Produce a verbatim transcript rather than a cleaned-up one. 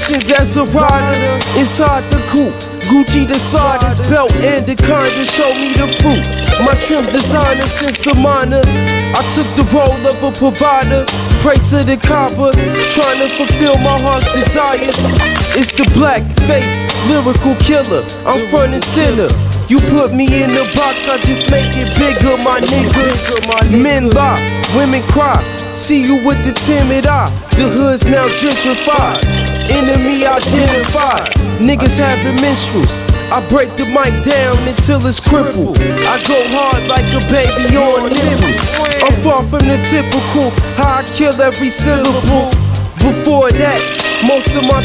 Emotions as a rider inside the coupe. Gucci the sardines, belt and the kinda show me the fruit. My trim's designer since a minor. I took the role of a provider. Pray to the copper, trying to fulfill my heart's desires. It's the black face, lyrical killer. I'm front and center. You put me in the box, I just make it bigger, my niggas. Men lie, women cry. See you with the timid eye. The hood's now gentrified. Enemy identified. Niggas having minstrels. I break the mic down until it's crippled. I go hard like a baby on nipples. I'm far from the typical, how I kill every syllable. Before that, most of my